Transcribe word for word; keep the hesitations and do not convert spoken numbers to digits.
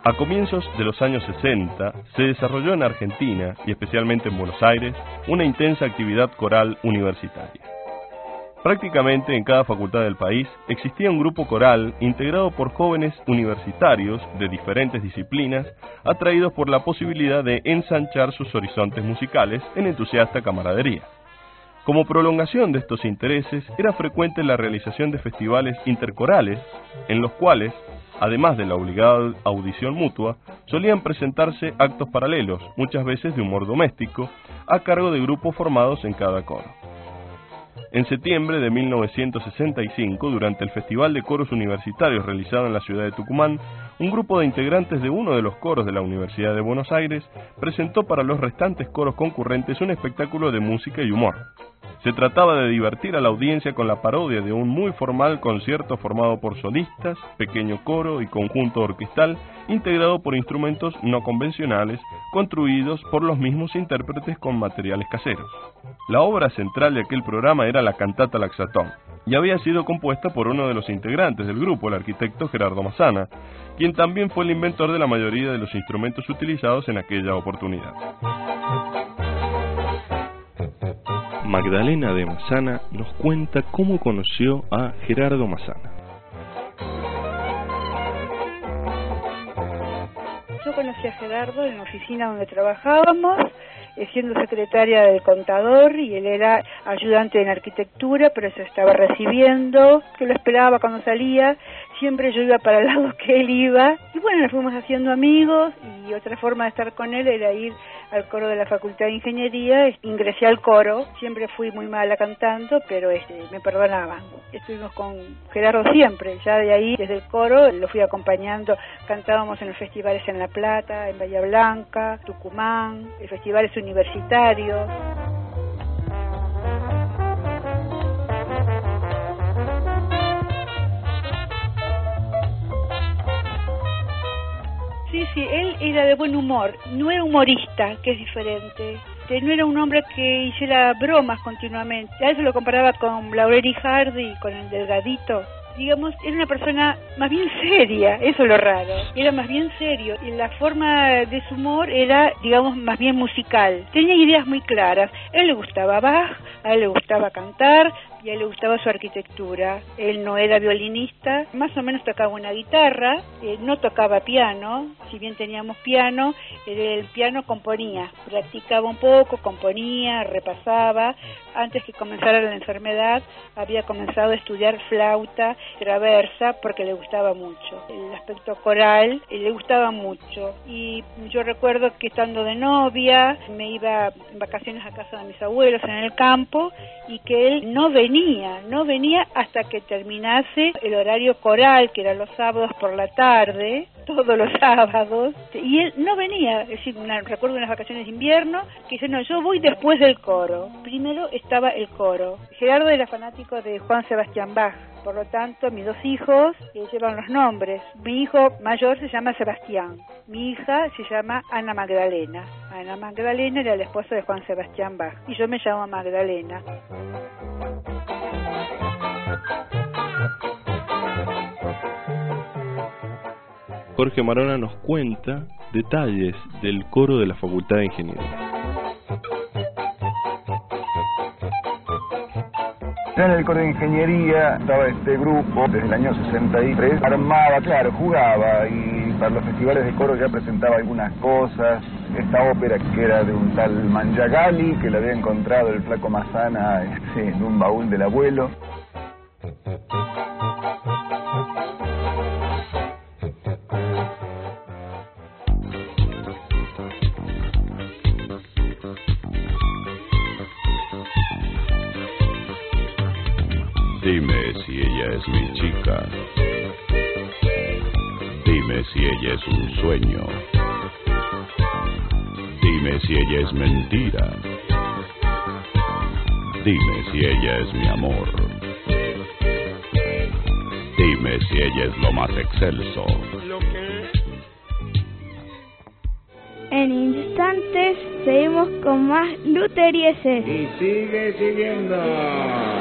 A comienzos de los años sesenta se desarrolló en Argentina, y especialmente en Buenos Aires, una intensa actividad coral universitaria. Prácticamente en cada facultad del país existía un grupo coral integrado por jóvenes universitarios de diferentes disciplinas, atraídos por la posibilidad de ensanchar sus horizontes musicales en entusiasta camaradería. Como prolongación de estos intereses, era frecuente la realización de festivales intercorales, en los cuales, además de la obligada audición mutua, solían presentarse actos paralelos, muchas veces de humor doméstico, a cargo de grupos formados en cada coro. En septiembre de mil novecientos sesenta y cinco, durante el Festival de Coros Universitarios realizado en la ciudad de Tucumán, un grupo de integrantes de uno de los coros de la Universidad de Buenos Aires presentó para los restantes coros concurrentes un espectáculo de música y humor. Se trataba de divertir a la audiencia con la parodia de un muy formal concierto formado por solistas, pequeño coro y conjunto orquestal, integrado por instrumentos no convencionales, construidos por los mismos intérpretes con materiales caseros. La obra central de aquel programa era la cantata Laxatón, y había sido compuesta por uno de los integrantes del grupo, el arquitecto Gerardo Massana, quien también fue el inventor de la mayoría de los instrumentos utilizados en aquella oportunidad. Magdalena de Massana nos cuenta cómo conoció a Gerardo Massana. Yo conocí a Gerardo en la oficina donde trabajábamos, siendo secretaria del contador, y él era ayudante en arquitectura, pero se estaba recibiendo, que lo esperaba cuando salía. Siempre yo iba para el lado que él iba, y bueno, nos fuimos haciendo amigos, y otra forma de estar con él era ir al coro de la Facultad de Ingeniería. Ingresé al coro, siempre fui muy mala cantando, pero este, me perdonaban. Estuvimos con Gerardo siempre, ya de ahí, desde el coro, lo fui acompañando. Cantábamos en los festivales en La Plata, en Bahía Blanca, Tucumán, en festivales universitarios. Sí, sí, él era de buen humor, no era humorista, que es diferente. No era un hombre que hiciera bromas continuamente. A él se lo comparaba con Laurel y Hardy, con el Delgadito. Digamos, era una persona más bien seria, eso es lo raro. Era más bien serio, y la forma de su humor era, digamos, más bien musical. Tenía ideas muy claras. A él le gustaba Bach, a él le gustaba cantar, y a él le gustaba su arquitectura. Él no era violinista, más o menos tocaba una guitarra, eh, no tocaba piano, si bien teníamos piano, el piano componía, practicaba un poco, componía, repasaba. Antes que comenzara la enfermedad, había comenzado a estudiar flauta traversa porque le gustaba mucho. El aspecto coral eh, le gustaba mucho, y yo recuerdo que estando de novia, me iba en vacaciones a casa de mis abuelos en el campo, y que él no venía, no venía hasta que terminase el horario coral, que era los sábados por la tarde, todos los sábados, y él no venía. Es decir, una, recuerdo unas vacaciones de invierno, que dice, no, yo voy después del coro. Primero estaba el coro. Gerardo era fanático de Juan Sebastián Bach, por lo tanto, mis dos hijos eh, llevan los nombres. Mi hijo mayor se llama Sebastián, mi hija se llama Ana Magdalena. Ana Magdalena era la esposa de Juan Sebastián Bach, y yo me llamo Magdalena. Jorge Marona nos cuenta detalles del coro de la Facultad de Ingeniería. En el coro de ingeniería estaba este grupo desde el año sesenta y tres, armaba, claro, jugaba, y para los festivales de coro ya presentaba algunas cosas. Esta ópera que era de un tal Mangiagali, que la había encontrado el flaco Massana este, en un baúl del abuelo. Dime si ella es mi chica. Dime si ella es un sueño. Dime si ella es mentira. Dime si ella es mi amor. Dime si ella es lo más excelso. En instantes seguimos con más Luterieses. Y sigue siguiendo.